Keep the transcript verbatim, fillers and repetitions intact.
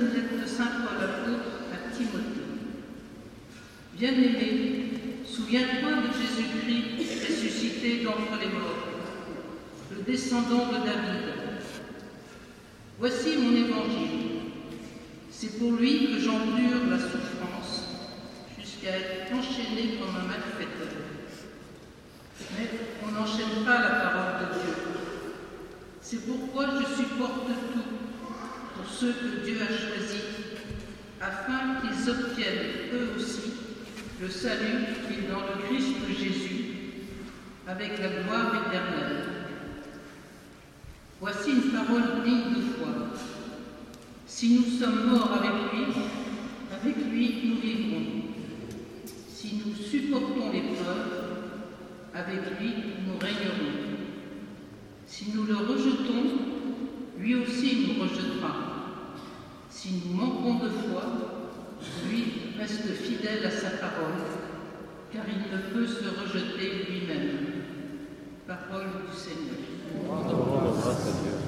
deuxième lettre de saint Paul apôtre à Timothée. Bien-aimé, souviens-toi de Jésus-Christ ressuscité d'entre les morts, le descendant de David. Voici mon évangile. C'est pour lui que j'endure la souffrance, jusqu'à être enchaîné comme un malfaiteur. Mais on n'enchaîne pas la parole de Dieu. C'est pourquoi je supporte tout pour ceux que Dieu a choisis, afin qu'ils obtiennent eux aussi le salut qui est dans le Christ Jésus, avec la gloire éternelle. Voici une parole digne de foi. Si nous sommes morts avec lui, avec lui nous vivrons. Si nous supportons l'épreuve, avec lui nous régnerons. Si nous le rejetons, lui aussi nous rejettera. Si nous manquons de foi, lui reste fidèle à sa parole, car il ne peut se rejeter lui-même. Parole du Seigneur. Grâce à Dieu.